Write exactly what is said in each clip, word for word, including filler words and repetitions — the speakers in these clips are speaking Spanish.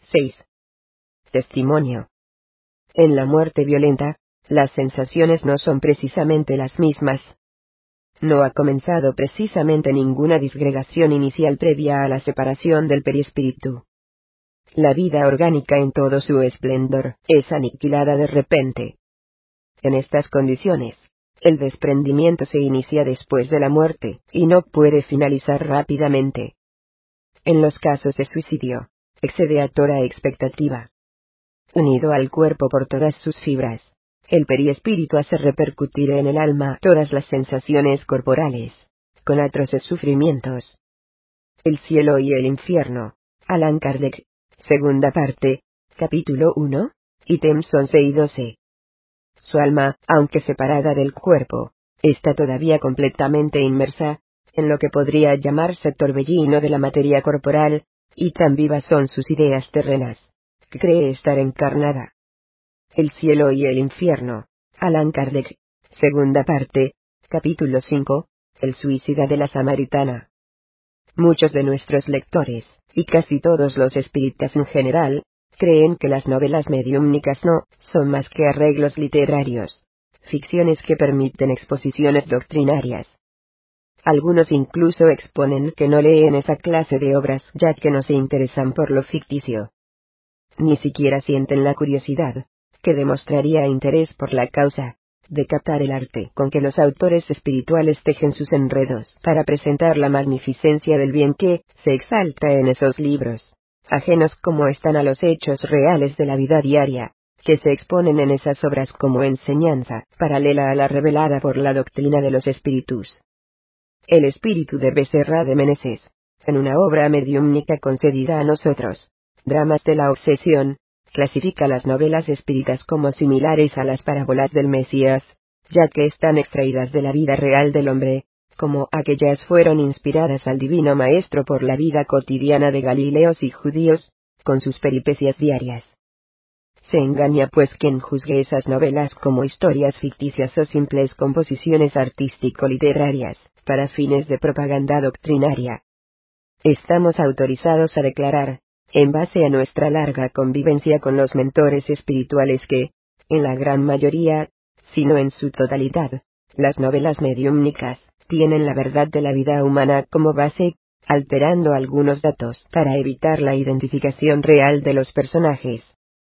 seis. Testimonio. En la muerte violenta, las sensaciones no son precisamente las mismas. No ha comenzado precisamente ninguna disgregación inicial previa a la separación del perispíritu. La vida orgánica en todo su esplendor es aniquilada de repente. En estas condiciones, el desprendimiento se inicia después de la muerte, y no puede finalizar rápidamente. En los casos de suicidio, excede a toda expectativa. Unido al cuerpo por todas sus fibras, el perispíritu hace repercutir en el alma todas las sensaciones corporales, con atroces sufrimientos. El cielo y el infierno. Allan Kardec. Segunda parte, capítulo uno, ítems once y doce. Su alma, aunque separada del cuerpo, está todavía completamente inmersa en lo que podría llamarse torbellino de la materia corporal, y tan vivas son sus ideas terrenas, que cree estar encarnada. El cielo y el infierno. Allan Kardec. Segunda parte, capítulo cinco, el suicida de la Samaritana. Muchos de nuestros lectores, y casi todos los espíritas en general, creen que las novelas mediúmnicas no son más que arreglos literarios, ficciones que permiten exposiciones doctrinarias. Algunos incluso exponen que no leen esa clase de obras ya que no se interesan por lo ficticio. Ni siquiera sienten la curiosidad, que demostraría interés por la causa, de captar el arte con que los autores espirituales tejen sus enredos para presentar la magnificencia del bien que se exalta en esos libros, ajenos como están a los hechos reales de la vida diaria, que se exponen en esas obras como enseñanza paralela a la revelada por la doctrina de los espíritus. El espíritu de Becerra de Meneses, en una obra mediúmnica concedida a nosotros, Dramas de la Obsesión, clasifica las novelas espíritas como similares a las parábolas del Mesías, ya que están extraídas de la vida real del hombre, como aquellas fueron inspiradas al divino maestro por la vida cotidiana de galileos y judíos, con sus peripecias diarias. Se engaña pues quien juzgue esas novelas como historias ficticias o simples composiciones artístico-literarias, para fines de propaganda doctrinaria. Estamos autorizados a declarar, en base a nuestra larga convivencia con los mentores espirituales que, en la gran mayoría, si no en su totalidad, las novelas mediúmnicas tienen la verdad de la vida humana como base, alterando algunos datos para evitar la identificación real de los personajes.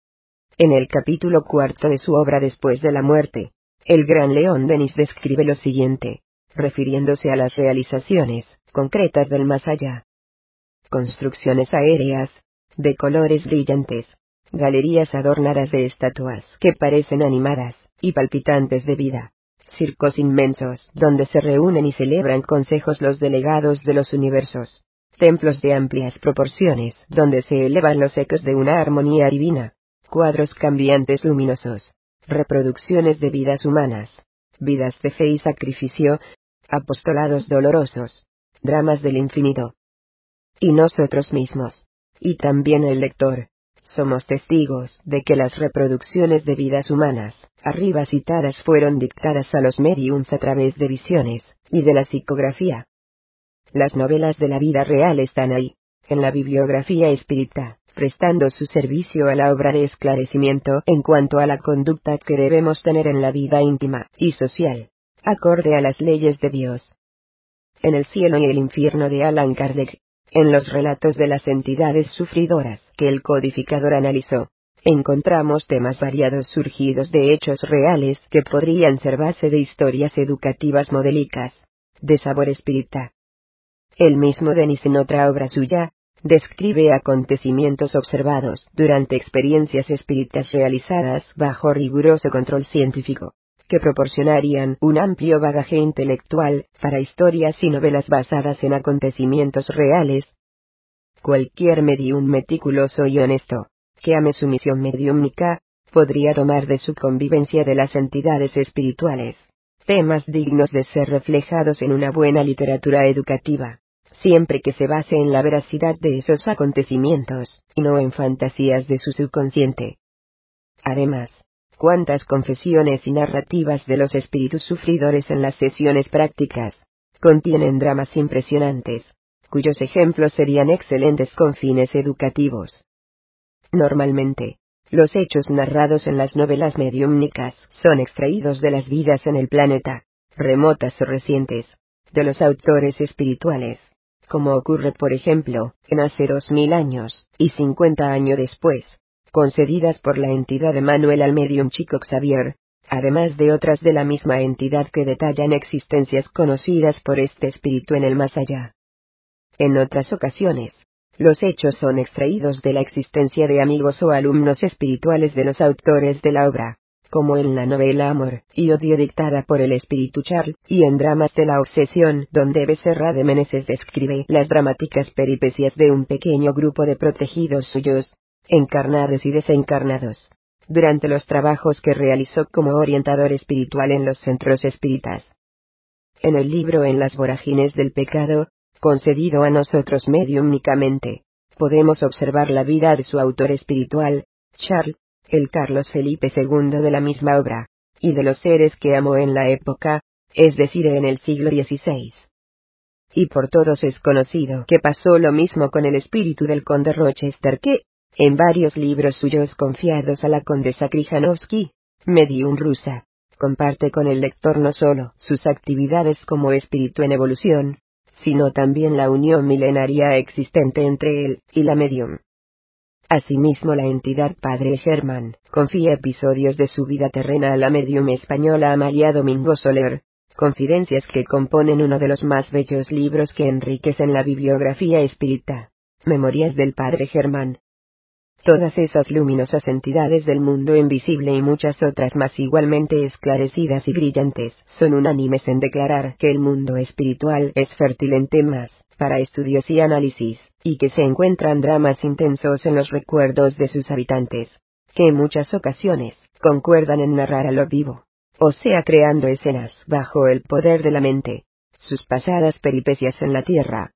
En el capítulo cuarto de su obra Después de la muerte, el gran León Denis describe lo siguiente, refiriéndose a las realizaciones concretas del más allá. Construcciones aéreas, de colores brillantes, galerías adornadas de estatuas que parecen animadas y palpitantes de vida, circos inmensos donde se reúnen y celebran consejos los delegados de los universos, templos de amplias proporciones donde se elevan los ecos de una armonía divina, cuadros cambiantes luminosos, reproducciones de vidas humanas, vidas de fe y sacrificio, apostolados dolorosos, dramas del infinito. Y nosotros mismos, y también el lector, somos testigos de que las reproducciones de vidas humanas, arriba citadas, fueron dictadas a los médiums a través de visiones, y de la psicografía. Las novelas de la vida real están ahí, en la bibliografía espírita, prestando su servicio a la obra de esclarecimiento en cuanto a la conducta que debemos tener en la vida íntima y social, acorde a las leyes de Dios. En El cielo y el infierno de Allan Kardec, en los relatos de las entidades sufridoras que el codificador analizó, encontramos temas variados surgidos de hechos reales que podrían ser base de historias educativas modélicas, de sabor espírita. El mismo Denis, en otra obra suya, describe acontecimientos observados durante experiencias espíritas realizadas bajo riguroso control científico, que proporcionarían un amplio bagaje intelectual para historias y novelas basadas en acontecimientos reales. Cualquier medium meticuloso y honesto, que ame su misión mediúmnica, podría tomar de su convivencia de las entidades espirituales temas dignos de ser reflejados en una buena literatura educativa, siempre que se base en la veracidad de esos acontecimientos, y no en fantasías de su subconsciente. Además, cuántas confesiones y narrativas de los espíritus sufridores en las sesiones prácticas contienen dramas impresionantes, cuyos ejemplos serían excelentes con fines educativos. Normalmente, los hechos narrados en las novelas mediúmnicas son extraídos de las vidas en el planeta, remotas o recientes, de los autores espirituales, como ocurre por ejemplo, en hace dos mil años, y cincuenta años después, concedidas por la entidad Emmanuel al medium Chico Xavier, además de otras de la misma entidad que detallan existencias conocidas por este espíritu en el más allá. En otras ocasiones, los hechos son extraídos de la existencia de amigos o alumnos espirituales de los autores de la obra, como en la novela Amor y Odio dictada por el espíritu Charles, y en Dramas de la Obsesión, donde Becerra de Meneses describe las dramáticas peripecias de un pequeño grupo de protegidos suyos, encarnados y desencarnados, durante los trabajos que realizó como orientador espiritual en los centros espíritas. En el libro En las vorágines del pecado, concedido a nosotros mediúmnicamente, podemos observar la vida de su autor espiritual, Charles, el Carlos Felipe segundo de la misma obra, y de los seres que amó en la época, es decir en el siglo dieciséis. Y por todos es conocido que pasó lo mismo con el espíritu del conde Rochester que, en varios libros suyos confiados a la condesa Krijanovsky, medium rusa, comparte con el lector no solo sus actividades como espíritu en evolución, sino también la unión milenaria existente entre él y la medium. Asimismo, la entidad Padre Germán confía episodios de su vida terrena a la medium española Amalia Domingo Soler, confidencias que componen uno de los más bellos libros que enriquecen la bibliografía espírita, Memorias del Padre Germán. Todas esas luminosas entidades del mundo invisible y muchas otras más igualmente esclarecidas y brillantes son unánimes en declarar que el mundo espiritual es fértil en temas para estudios y análisis, y que se encuentran dramas intensos en los recuerdos de sus habitantes, que en muchas ocasiones concuerdan en narrar a lo vivo, o sea creando escenas bajo el poder de la mente, sus pasadas peripecias en la tierra.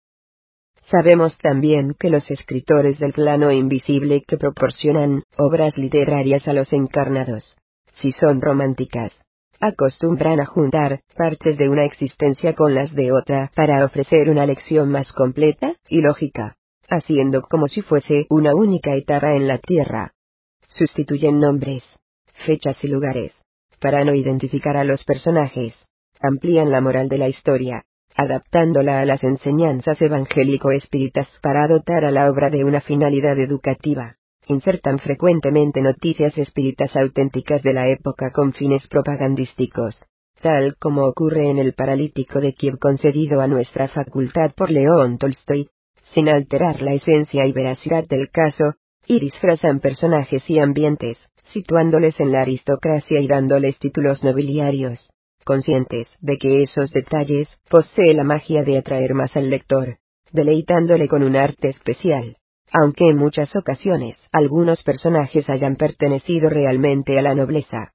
Sabemos también que los escritores del plano invisible que proporcionan obras literarias a los encarnados, si son románticas, acostumbran a juntar partes de una existencia con las de otra para ofrecer una lección más completa y lógica, haciendo como si fuese una única etapa en la Tierra. Sustituyen nombres, fechas y lugares, para no identificar a los personajes, amplían la moral de la historia, adaptándola a las enseñanzas evangélico-espíritas para dotar a la obra de una finalidad educativa. Insertan frecuentemente noticias espíritas auténticas de la época con fines propagandísticos, tal como ocurre en El paralítico de Kiev concedido a nuestra facultad por León Tolstoy, sin alterar la esencia y veracidad del caso, y disfrazan personajes y ambientes, situándoles en la aristocracia y dándoles títulos nobiliarios, conscientes de que esos detalles posee la magia de atraer más al lector, deleitándole con un arte especial, aunque en muchas ocasiones algunos personajes hayan pertenecido realmente a la nobleza.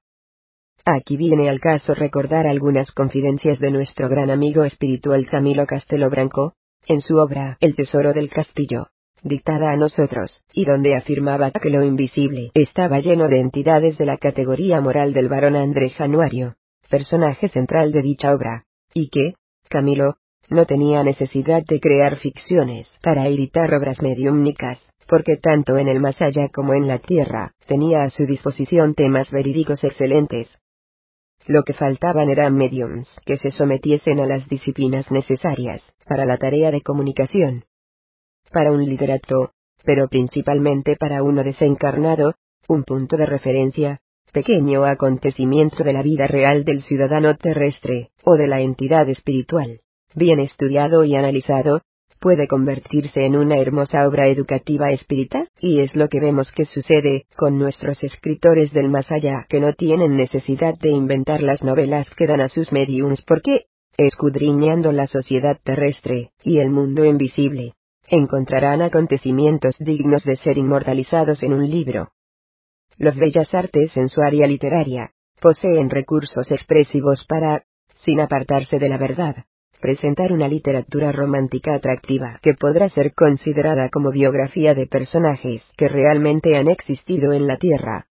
Aquí viene al caso recordar algunas confidencias de nuestro gran amigo espiritual Camilo Castelo Branco, en su obra El tesoro del castillo, dictada a nosotros, y donde afirmaba que lo invisible estaba lleno de entidades de la categoría moral del barón André Januario, personaje central de dicha obra, y que, Camilo, no tenía necesidad de crear ficciones para editar obras mediúmnicas, porque tanto en el más allá como en la tierra, tenía a su disposición temas verídicos excelentes. Lo que faltaban eran mediums que se sometiesen a las disciplinas necesarias para la tarea de comunicación. Para un literato, pero principalmente para uno desencarnado, un punto de referencia, pequeño acontecimiento de la vida real del ciudadano terrestre, o de la entidad espiritual, bien estudiado y analizado, puede convertirse en una hermosa obra educativa espírita, y es lo que vemos que sucede con nuestros escritores del más allá, que no tienen necesidad de inventar las novelas que dan a sus mediums porque, escudriñando la sociedad terrestre y el mundo invisible, encontrarán acontecimientos dignos de ser inmortalizados en un libro. Los bellas artes en su área literaria poseen recursos expresivos para, sin apartarse de la verdad, presentar una literatura romántica atractiva que podrá ser considerada como biografía de personajes que realmente han existido en la Tierra.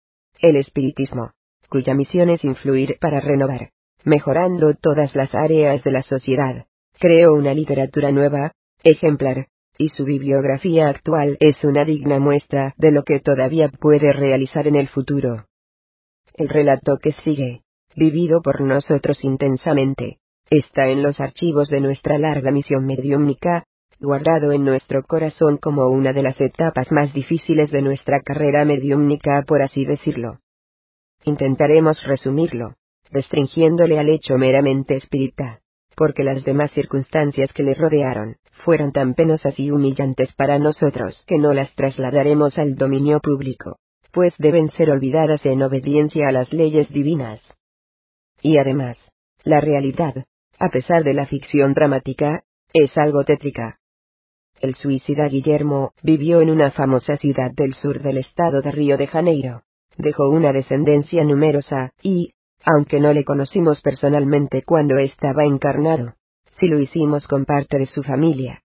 El espiritismo, cuya misión es influir para renovar, mejorando todas las áreas de la sociedad, creó una literatura nueva, ejemplar, y su bibliografía actual es una digna muestra de lo que todavía puede realizar en el futuro. El relato que sigue, vivido por nosotros intensamente, está en los archivos de nuestra larga misión mediúmnica, guardado en nuestro corazón como una de las etapas más difíciles de nuestra carrera mediúmnica, por así decirlo. Intentaremos resumirlo, restringiéndole al hecho meramente espírita, porque las demás circunstancias que le rodearon fueron tan penosas y humillantes para nosotros que no las trasladaremos al dominio público, pues deben ser olvidadas en obediencia a las leyes divinas. Y además, la realidad, a pesar de la ficción dramática, es algo tétrica. El suicida Guillermo vivió en una famosa ciudad del sur del estado de Río de Janeiro. Dejó una descendencia numerosa, y, aunque no le conocimos personalmente cuando estaba encarnado, sí lo hicimos con parte de su familia.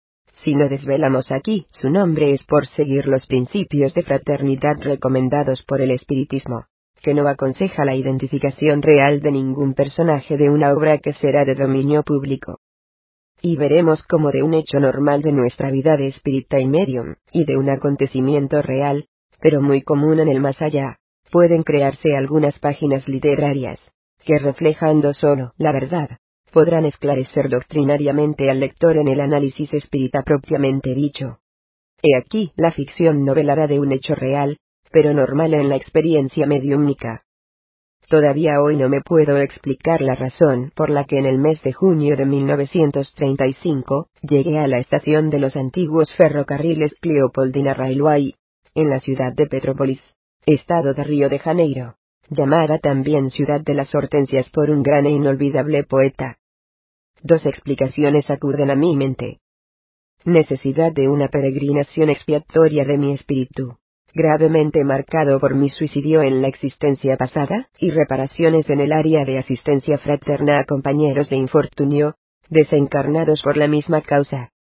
Si no desvelamos aquí su nombre es por seguir los principios de fraternidad recomendados por el espiritismo, que no aconseja la identificación real de ningún personaje de una obra que será de dominio público. Y veremos cómo de un hecho normal de nuestra vida de espírita y medium, y de un acontecimiento real, pero muy común en el más allá, pueden crearse algunas páginas literarias, que reflejando solo la verdad, podrán esclarecer doctrinariamente al lector en el análisis espírita propiamente dicho. He aquí la ficción novelará de un hecho real, pero normal en la experiencia mediúmnica. Todavía hoy no me puedo explicar la razón por la que en el mes de junio de mil novecientos treinta y cinco, llegué a la estación de los antiguos ferrocarriles Cleopoldina Railway, en la ciudad de Petrópolis, estado de Río de Janeiro, llamada también Ciudad de las Hortensias por un gran e inolvidable poeta. Dos explicaciones acuden a mi mente. Necesidad de una peregrinación expiatoria de mi espíritu, gravemente marcado por mi suicidio en la existencia pasada, y reparaciones en el área de asistencia fraterna a compañeros de infortunio, desencarnados por la misma causa.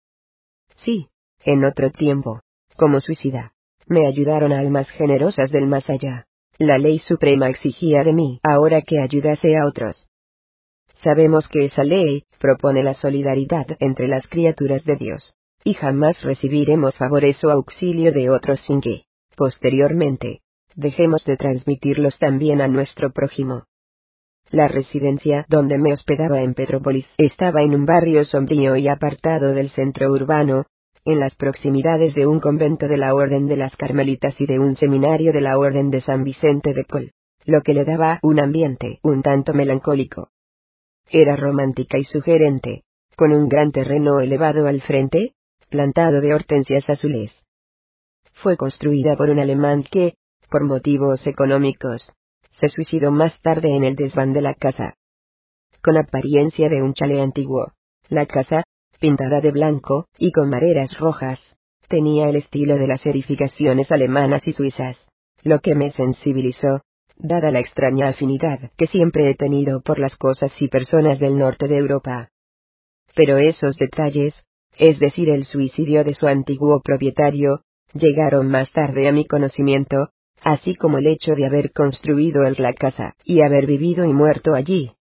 Sí, en otro tiempo, como suicida, me ayudaron almas generosas del más allá. La ley suprema exigía de mí ahora que ayudase a otros. Sabemos que esa ley propone la solidaridad entre las criaturas de Dios, y jamás recibiremos favores o auxilio de otros sin que, posteriormente, dejemos de transmitirlos también a nuestro prójimo. La residencia donde me hospedaba en Petrópolis estaba en un barrio sombrío y apartado del centro urbano, en las proximidades de un convento de la Orden de las Carmelitas y de un seminario de la Orden de San Vicente de Paul, lo que le daba un ambiente un tanto melancólico. Era romántica y sugerente, con un gran terreno elevado al frente, plantado de hortensias azules. Fue construida por un alemán que, por motivos económicos, se suicidó más tarde en el desván de la casa. Con apariencia de un chalet antiguo, la casa, pintada de blanco y con maderas rojas, tenía el estilo de las edificaciones alemanas y suizas, lo que me sensibilizó, dada la extraña afinidad que siempre he tenido por las cosas y personas del norte de Europa. Pero esos detalles, es decir, el suicidio de su antiguo propietario, llegaron más tarde a mi conocimiento, así como el hecho de haber construido él la casa y haber vivido y muerto allí.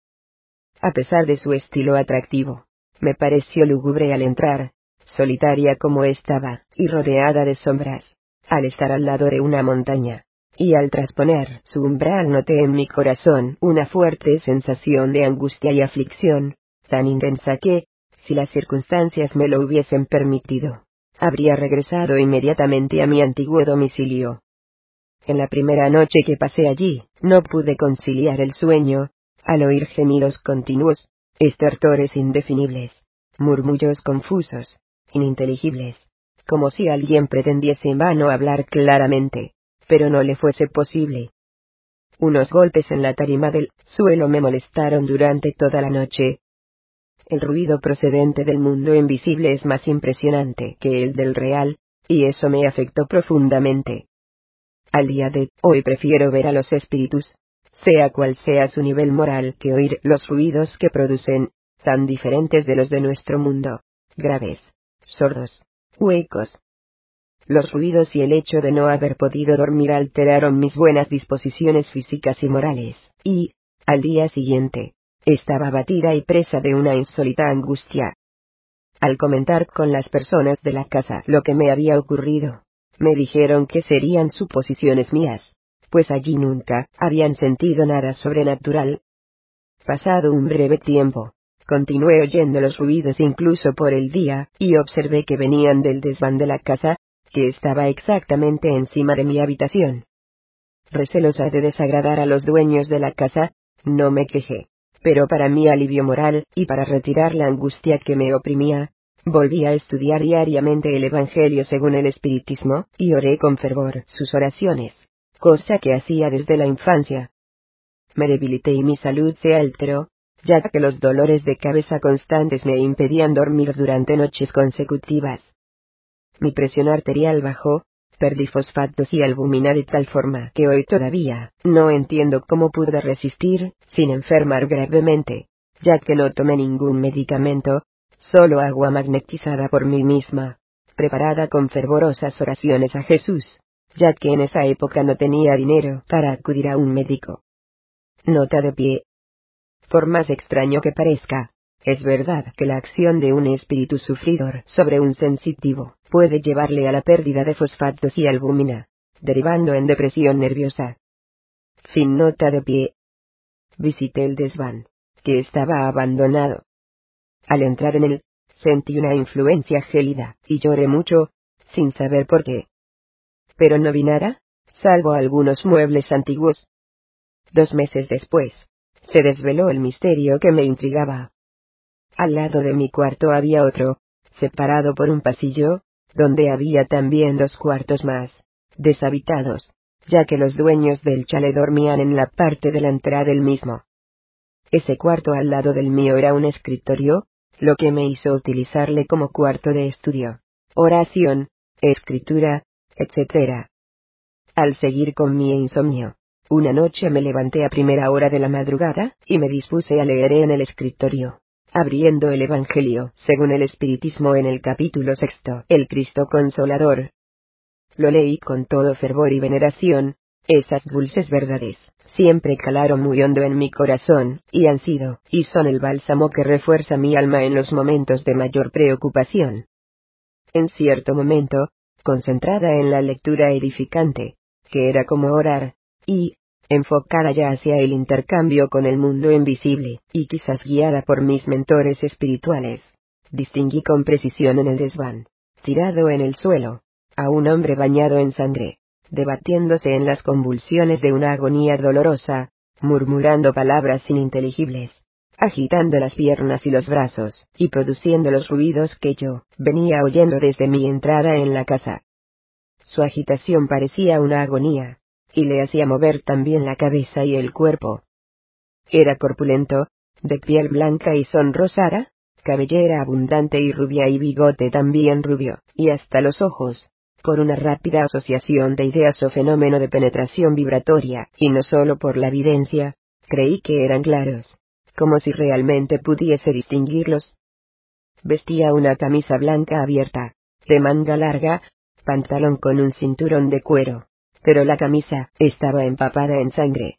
A pesar de su estilo atractivo, me pareció lúgubre al entrar, solitaria como estaba, y rodeada de sombras, al estar al lado de una montaña, y al trasponer su umbral noté en mi corazón una fuerte sensación de angustia y aflicción, tan intensa que, si las circunstancias me lo hubiesen permitido, habría regresado inmediatamente a mi antiguo domicilio. En la primera noche que pasé allí, no pude conciliar el sueño, al oír gemidos continuos, estertores indefinibles, murmullos confusos, ininteligibles, como si alguien pretendiese en vano hablar claramente, pero no le fuese posible. Unos golpes en la tarima del suelo me molestaron durante toda la noche. El ruido procedente del mundo invisible es más impresionante que el del real, y eso me afectó profundamente. Al día de hoy prefiero ver a los espíritus, sea cual sea su nivel moral, que oír los ruidos que producen, tan diferentes de los de nuestro mundo, graves, sordos, huecos. Los ruidos y el hecho de no haber podido dormir alteraron mis buenas disposiciones físicas y morales, y, al día siguiente, estaba abatida y presa de una insólita angustia. Al comentar con las personas de la casa lo que me había ocurrido, me dijeron que serían suposiciones mías, pues allí nunca habían sentido nada sobrenatural. Pasado un breve tiempo, continué oyendo los ruidos incluso por el día, y observé que venían del desván de la casa, que estaba exactamente encima de mi habitación. Recelosa de desagradar a los dueños de la casa, no me quejé, pero para mi alivio moral, y para retirar la angustia que me oprimía, volví a estudiar diariamente el Evangelio según el Espiritismo, y oré con fervor sus oraciones, cosa que hacía desde la infancia. Me debilité y mi salud se alteró, ya que los dolores de cabeza constantes me impedían dormir durante noches consecutivas. Mi presión arterial bajó, perdí fosfatos y albúmina de tal forma que hoy todavía no entiendo cómo pude resistir, sin enfermar gravemente, ya que no tomé ningún medicamento, solo agua magnetizada por mí misma, preparada con fervorosas oraciones a Jesús, ya que en esa época no tenía dinero para acudir a un médico. Nota de pie. Por más extraño que parezca, es verdad que la acción de un espíritu sufridor sobre un sensitivo puede llevarle a la pérdida de fosfatos y albúmina, derivando en depresión nerviosa. Fin nota de pie. Visité el desván, que estaba abandonado. Al entrar en él, sentí una influencia gélida, y lloré mucho, sin saber por qué. Pero no vi nada, salvo algunos muebles antiguos. Dos meses después, se desveló el misterio que me intrigaba. Al lado de mi cuarto había otro, separado por un pasillo, donde había también dos cuartos más, deshabitados, ya que los dueños del chalet dormían en la parte delantera del mismo. Ese cuarto al lado del mío era un escritorio, lo que me hizo utilizarle como cuarto de estudio, oración, escritura, etcétera. Al seguir con mi insomnio, una noche me levanté a primera hora de la madrugada, y me dispuse a leer en el escritorio, abriendo el Evangelio según el Espiritismo en el capítulo sexto, el Cristo Consolador. Lo leí con todo fervor y veneración. Esas dulces verdades siempre calaron muy hondo en mi corazón, y han sido, y son el bálsamo que refuerza mi alma en los momentos de mayor preocupación. En cierto momento, concentrada en la lectura edificante, que era como orar, y, enfocada ya hacia el intercambio con el mundo invisible, y quizás guiada por mis mentores espirituales, distinguí con precisión en el desván, tirado en el suelo, a un hombre bañado en sangre, debatiéndose en las convulsiones de una agonía dolorosa, murmurando palabras ininteligibles, agitando las piernas y los brazos, y produciendo los ruidos que yo venía oyendo desde mi entrada en la casa. Su agitación parecía una agonía, y le hacía mover también la cabeza y el cuerpo. Era corpulento, de piel blanca y sonrosada, cabellera abundante y rubia y bigote también rubio, y hasta los ojos, por una rápida asociación de ideas o fenómeno de penetración vibratoria, y no solo por la evidencia, creí que eran claros, como si realmente pudiese distinguirlos. Vestía una camisa blanca abierta, de manga larga, pantalón con un cinturón de cuero, pero la camisa estaba empapada en sangre.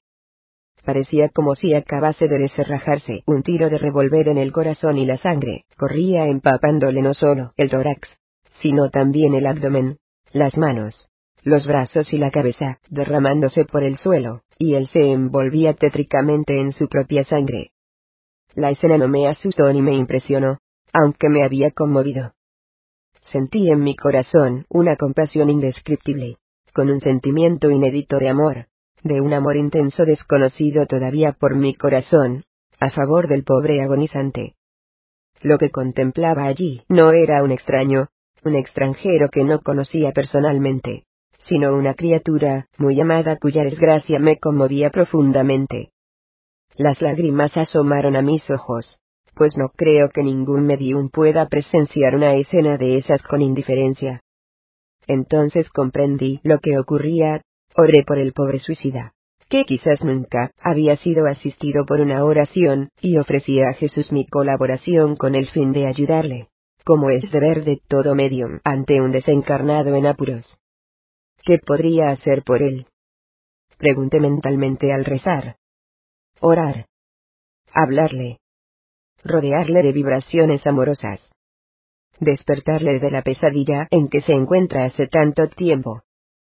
Parecía como si acabase de deserrajarse un tiro de revólver en el corazón, y la sangre corría empapándole no solo el tórax, sino también el abdomen, las manos, los brazos y la cabeza, derramándose por el suelo, y él se envolvía tétricamente en su propia sangre. La escena no me asustó ni me impresionó, aunque me había conmovido. Sentí en mi corazón una compasión indescriptible, con un sentimiento inédito de amor, de un amor intenso desconocido todavía por mi corazón, a favor del pobre agonizante. Lo que contemplaba allí no era un extraño, un extranjero que no conocía personalmente, sino una criatura muy amada cuya desgracia me conmovía profundamente. Las lágrimas asomaron a mis ojos, pues no creo que ningún medium pueda presenciar una escena de esas con indiferencia. Entonces comprendí lo que ocurría, oré por el pobre suicida, que quizás nunca había sido asistido por una oración, y ofrecí a Jesús mi colaboración con el fin de ayudarle, como es deber de todo medium ante un desencarnado en apuros. ¿Qué podría hacer por él? Pregunté mentalmente al rezar. Orar. Hablarle. Rodearle de vibraciones amorosas. despertarle de la pesadilla en que se encuentra hace tanto tiempo.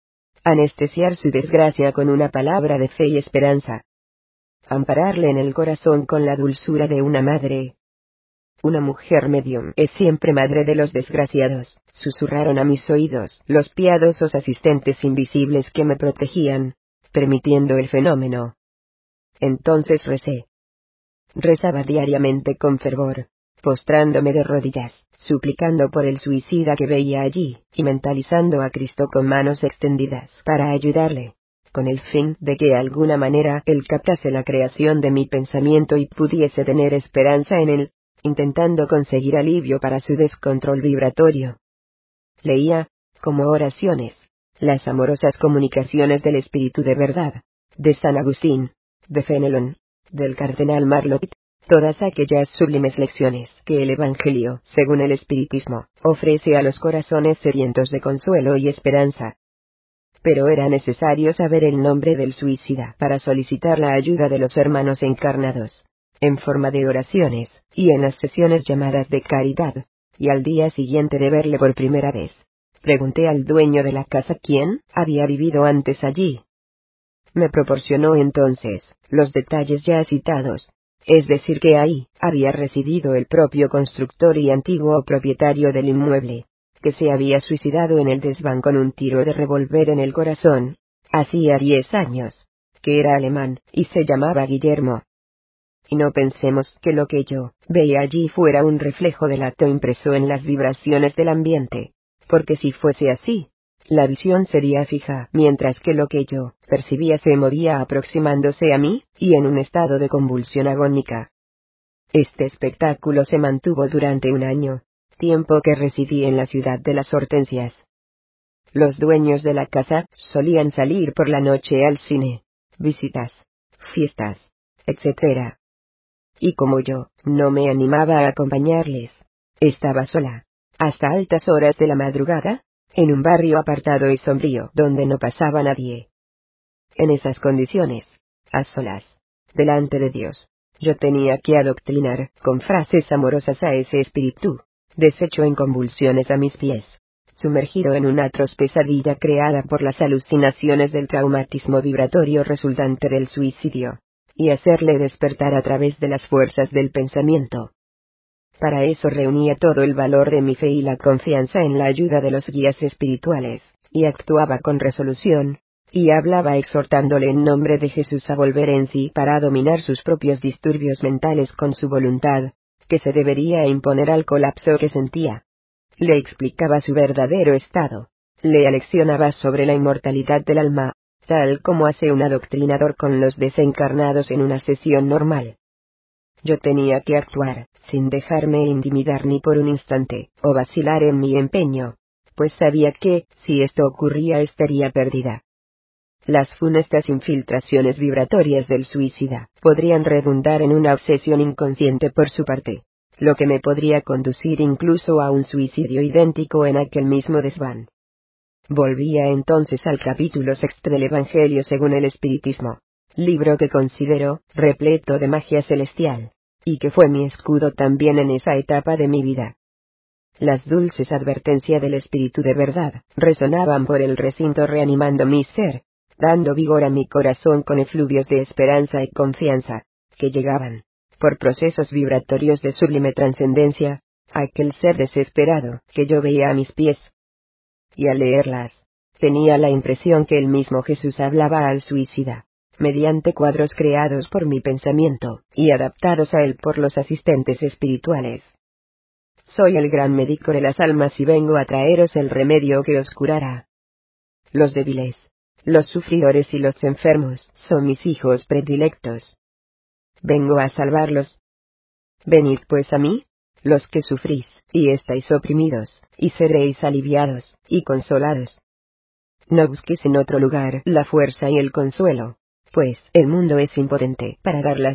Anestesiar su desgracia con una palabra de fe y esperanza. Ampararle en el corazón con la dulzura de una madre. Una mujer medium es siempre madre de los desgraciados, susurraron a mis oídos los piadosos asistentes invisibles que me protegían, permitiendo el fenómeno. Entonces recé. Rezaba diariamente con fervor, postrándome de rodillas, suplicando por el suicida que veía allí, y mentalizando a Cristo con manos extendidas para ayudarle, con el fin de que de alguna manera él captase la creación de mi pensamiento y pudiese tener esperanza en él, intentando conseguir alivio para su descontrol vibratorio. Leía, como oraciones, las amorosas comunicaciones del Espíritu de Verdad, de San Agustín, de Fenelon, del cardenal Marlot, todas aquellas sublimes lecciones que el Evangelio, según el Espiritismo, ofrece a los corazones sedientos de consuelo y esperanza. Pero era necesario saber el nombre del suicida para solicitar la ayuda de los hermanos encarnados, en forma de oraciones, y en las sesiones llamadas de caridad, y al día siguiente de verle por primera vez, pregunté al dueño de la casa quién había vivido antes allí. Me proporcionó entonces los detalles ya citados, es decir que ahí había residido el propio constructor y antiguo propietario del inmueble, que se había suicidado en el desván con un tiro de revólver en el corazón, hacía diez años, que era alemán, y se llamaba Guillermo. Y no pensemos que lo que yo veía allí fuera un reflejo del acto impreso en las vibraciones del ambiente, porque si fuese así, la visión sería fija, mientras que lo que yo percibía se movía aproximándose a mí, y en un estado de convulsión agónica. Este espectáculo se mantuvo durante un año, tiempo que residí en la ciudad de las Hortensias. Los dueños de la casa solían salir por la noche al cine, visitas, fiestas, etcétera. Y como yo no me animaba a acompañarles, estaba sola, hasta altas horas de la madrugada, en un barrio apartado y sombrío donde no pasaba nadie. En esas condiciones, a solas, delante de Dios, yo tenía que adoctrinar con frases amorosas a ese espíritu, deshecho en convulsiones a mis pies, sumergido en una atroz pesadilla creada por las alucinaciones del traumatismo vibratorio resultante del suicidio, y hacerle despertar a través de las fuerzas del pensamiento. Para eso reunía todo el valor de mi fe y la confianza en la ayuda de los guías espirituales, y actuaba con resolución, y hablaba exhortándole en nombre de Jesús a volver en sí para dominar sus propios disturbios mentales con su voluntad, que se debería imponer al colapso que sentía. Le explicaba su verdadero estado, le aleccionaba sobre la inmortalidad del alma, tal como hace un adoctrinador con los desencarnados en una sesión normal. Yo tenía que actuar, sin dejarme intimidar ni por un instante, o vacilar en mi empeño, pues sabía que, si esto ocurría, estaría perdida. Las funestas infiltraciones vibratorias del suicida podrían redundar en una obsesión inconsciente por su parte, lo que me podría conducir incluso a un suicidio idéntico en aquel mismo desván. Volvía entonces al capítulo sexto del Evangelio según el Espiritismo, libro que considero repleto de magia celestial, y que fue mi escudo también en esa etapa de mi vida. Las dulces advertencias del Espíritu de Verdad resonaban por el recinto reanimando mi ser, dando vigor a mi corazón con efluvios de esperanza y confianza, que llegaban, por procesos vibratorios de sublime trascendencia, a aquel ser desesperado que yo veía a mis pies. Y al leerlas, tenía la impresión que el mismo Jesús hablaba al suicida, mediante cuadros creados por mi pensamiento, y adaptados a él por los asistentes espirituales. Soy el gran médico de las almas y vengo a traeros el remedio que os curará. Los débiles, los sufridores y los enfermos son mis hijos predilectos. Vengo a salvarlos. Venid pues a mí, los que sufrís, y estáis oprimidos, y seréis aliviados, y consolados. No busquéis en otro lugar la fuerza y el consuelo, pues el mundo es impotente para darlas.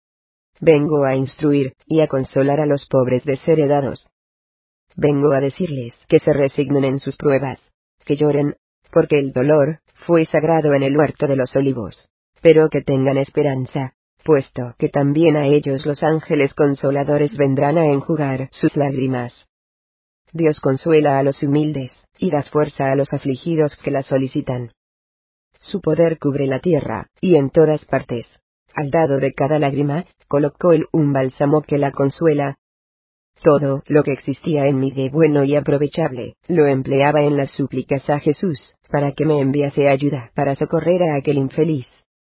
Vengo a instruir, y a consolar a los pobres desheredados. Vengo a decirles que se resignen en sus pruebas, que lloren, porque el dolor fue sagrado en el huerto de los olivos, pero que tengan esperanza, puesto que también a ellos los ángeles consoladores vendrán a enjugar sus lágrimas. Dios consuela a los humildes, y da fuerza a los afligidos que la solicitan. Su poder cubre la tierra, y en todas partes. Al lado de cada lágrima, colocó él un bálsamo que la consuela. Todo lo que existía en mí de bueno y aprovechable, lo empleaba en las súplicas a Jesús, para que me enviase ayuda para socorrer a aquel infeliz.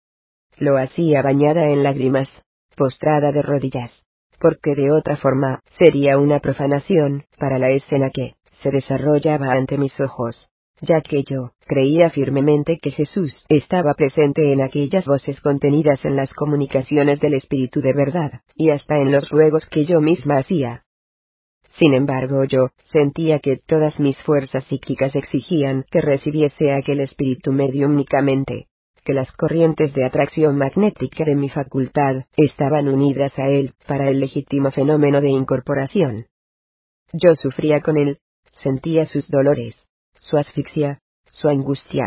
Lo hacía bañada en lágrimas, postrada de rodillas, porque de otra forma, sería una profanación, para la escena que se desarrollaba ante mis ojos, ya que yo creía firmemente que Jesús estaba presente en aquellas voces contenidas en las comunicaciones del Espíritu de verdad, y hasta en los ruegos que yo misma hacía. Sin embargo, yo sentía que todas mis fuerzas psíquicas exigían que recibiese aquel espíritu mediúmnicamente, que las corrientes de atracción magnética de mi facultad estaban unidas a él para el legítimo fenómeno de incorporación. Yo sufría con él, sentía sus dolores, su asfixia, su angustia.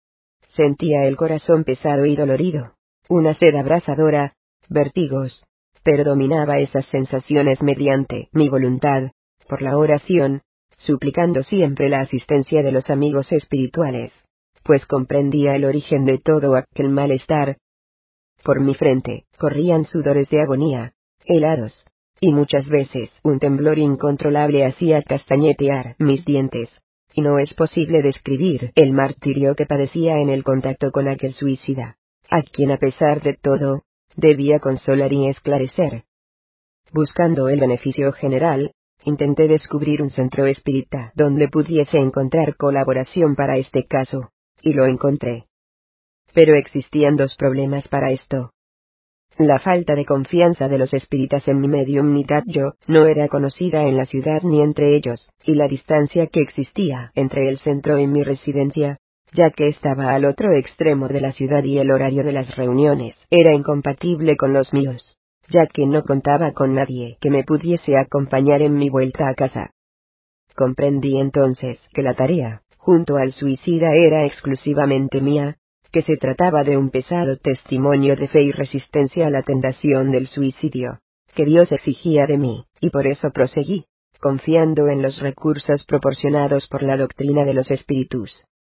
Sentía el corazón pesado y dolorido, una sed abrasadora, vértigos, pero dominaba esas sensaciones mediante mi voluntad, por la oración, suplicando siempre la asistencia de los amigos espirituales, pues comprendía el origen de todo aquel malestar. Por mi frente corrían sudores de agonía, helados, y muchas veces un temblor incontrolable hacía castañetear mis dientes, y no es posible describir el martirio que padecía en el contacto con aquel suicida, a quien a pesar de todo, debía consolar y esclarecer. Buscando el beneficio general, intenté descubrir un centro espírita donde pudiese encontrar colaboración para este caso, y lo encontré. Pero existían dos problemas para esto. La falta de confianza de los espíritas en mi mediumnidad. Yo no era conocida en la ciudad ni entre ellos, y la distancia que existía entre el centro y mi residencia, ya que estaba al otro extremo de la ciudad y el horario de las reuniones era incompatible con los míos, ya que no contaba con nadie que me pudiese acompañar en mi vuelta a casa. Comprendí entonces que la tarea, junto al suicida, era exclusivamente mía, que se trataba de un pesado testimonio de fe y resistencia a la tentación del suicidio, que Dios exigía de mí, y por eso proseguí, confiando en los recursos proporcionados por la doctrina de los espíritus.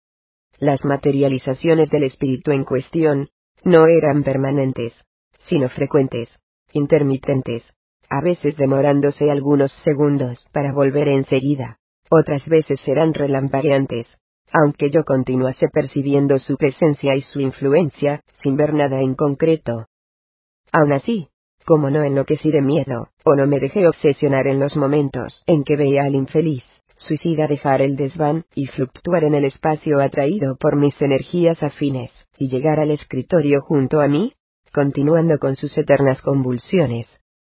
Las materializaciones del espíritu en cuestión no eran permanentes, sino frecuentes, intermitentes, a veces demorándose algunos segundos para volver enseguida, otras veces eran relampagueantes, aunque yo continuase percibiendo su presencia y su influencia, sin ver nada en concreto. Aun así, como no enloquecí de miedo, o no me dejé obsesionar en los momentos en que veía al infeliz suicida dejar el desván y fluctuar en el espacio atraído por mis energías afines, y llegar al escritorio junto a mí, continuando con sus eternas convulsiones.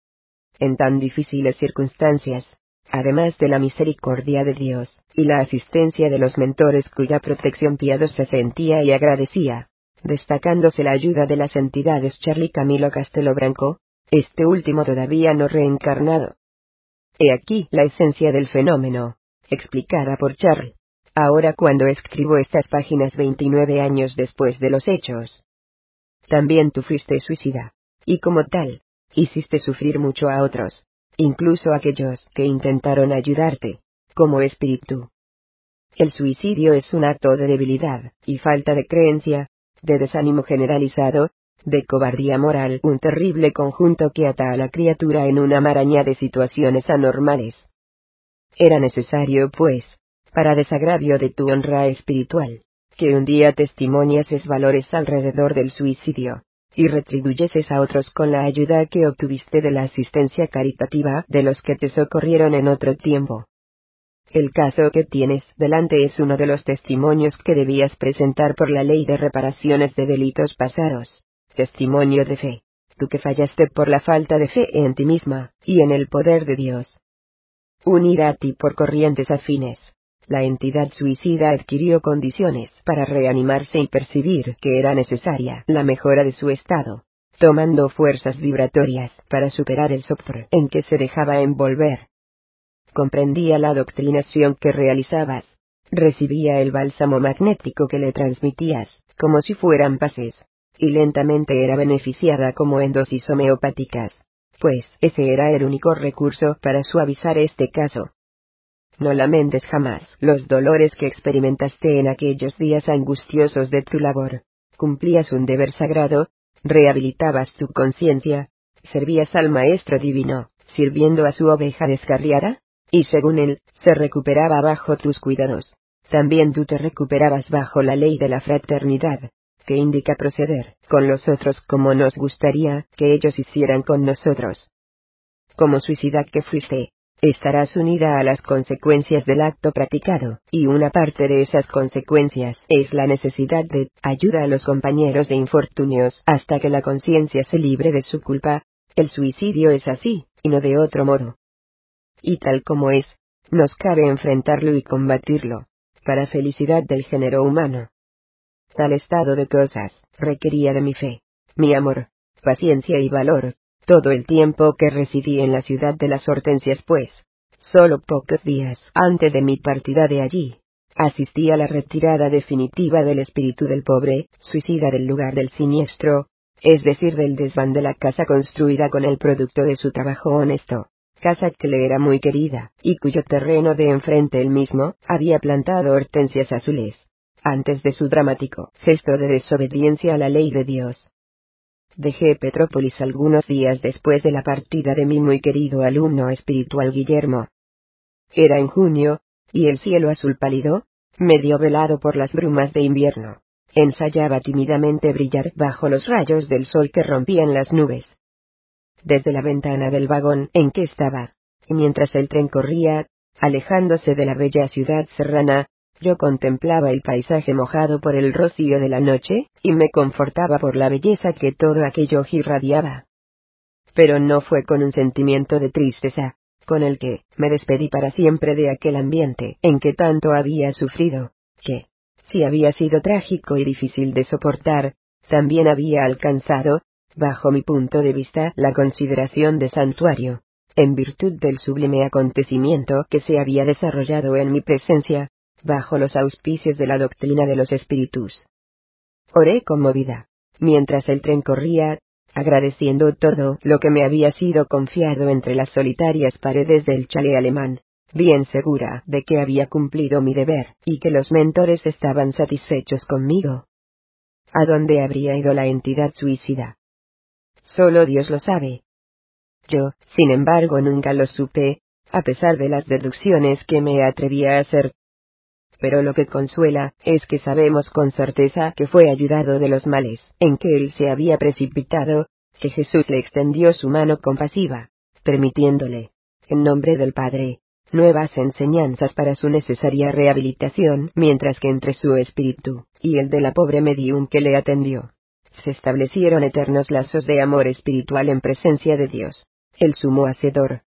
En tan difíciles circunstancias, además de la misericordia de Dios, y la asistencia de los mentores cuya protección piadosa sentía y agradecía, destacándose la ayuda de las entidades Charlie Camilo Castelo Branco, este último todavía no reencarnado. He aquí la esencia del fenómeno, explicada por Charlie, ahora cuando escribo estas páginas veintinueve años después de los hechos. También tú fuiste suicida, y como tal, hiciste sufrir mucho a otros, incluso a aquellos que intentaron ayudarte, como espíritu. El suicidio es un acto de debilidad y falta de creencia, de desánimo generalizado, de cobardía moral, un terrible conjunto que ata a la criatura en una maraña de situaciones anormales. Era necesario, pues, para desagravio de tu honra espiritual, que un día testimoniases valores alrededor del suicidio, y retribuyeses a otros con la ayuda que obtuviste de la asistencia caritativa de los que te socorrieron en otro tiempo. El caso que tienes delante es uno de los testimonios que debías presentar por la ley de reparaciones de delitos pasados, testimonio de fe, tú que fallaste por la falta de fe en ti misma, y en el poder de Dios. Unida a ti por corrientes afines, la entidad suicida adquirió condiciones para reanimarse y percibir que era necesaria la mejora de su estado, tomando fuerzas vibratorias para superar el sopor en que se dejaba envolver. Comprendía la doctrinación que realizabas, recibía el bálsamo magnético que le transmitías, como si fueran pases, y lentamente era beneficiada como en dosis homeopáticas, pues ese era el único recurso para suavizar este caso. No lamentes jamás los dolores que experimentaste en aquellos días angustiosos de tu labor. Cumplías un deber sagrado, rehabilitabas tu conciencia, servías al Maestro Divino, sirviendo a su oveja descarriada, y según él, se recuperaba bajo tus cuidados. También tú te recuperabas bajo la ley de la fraternidad, que indica proceder con los otros como nos gustaría que ellos hicieran con nosotros. Como suicida que fuiste, estarás unida a las consecuencias del acto practicado, y una parte de esas consecuencias es la necesidad de ayuda a los compañeros de infortunios hasta que la conciencia se libre de su culpa. El suicidio es así, y no de otro modo. Y tal como es, nos cabe enfrentarlo y combatirlo, para felicidad del género humano. Tal estado de cosas requería de mi fe, mi amor, paciencia y valor, todo el tiempo que residí en la ciudad de las Hortensias, pues, solo pocos días antes de mi partida de allí, asistí a la retirada definitiva del espíritu del pobre suicida del lugar del siniestro, es decir, del desván de la casa construida con el producto de su trabajo honesto, casa que le era muy querida, y cuyo terreno de enfrente él mismo había plantado hortensias azules, antes de su dramático gesto de desobediencia a la ley de Dios. Dejé Petrópolis algunos días después de la partida de mi muy querido alumno espiritual Guillermo. Era en junio, y el cielo azul pálido, medio velado por las brumas de invierno, ensayaba tímidamente brillar bajo los rayos del sol que rompían las nubes. Desde la ventana del vagón en que estaba, mientras el tren corría, alejándose de la bella ciudad serrana, yo contemplaba el paisaje mojado por el rocío de la noche, y me confortaba por la belleza que todo aquello irradiaba. Pero no fue con un sentimiento de tristeza, con el que me despedí para siempre de aquel ambiente en que tanto había sufrido, que, si había sido trágico y difícil de soportar, también había alcanzado, bajo mi punto de vista, la consideración de santuario, en virtud del sublime acontecimiento que se había desarrollado en mi presencia, bajo los auspicios de la doctrina de los espíritus. Oré conmovida, mientras el tren corría, agradeciendo todo lo que me había sido confiado entre las solitarias paredes del chalet alemán, bien segura de que había cumplido mi deber, y que los mentores estaban satisfechos conmigo. ¿A dónde habría ido la entidad suicida? Solo Dios lo sabe. Yo, sin embargo, nunca lo supe, a pesar de las deducciones que me atrevía a hacer. Pero lo que consuela es que sabemos con certeza que fue ayudado de los males en que él se había precipitado, que Jesús le extendió su mano compasiva, permitiéndole, en nombre del Padre, nuevas enseñanzas para su necesaria rehabilitación, mientras que entre su espíritu y el de la pobre medium que le atendió, se establecieron eternos lazos de amor espiritual en presencia de Dios, el sumo Hacedor.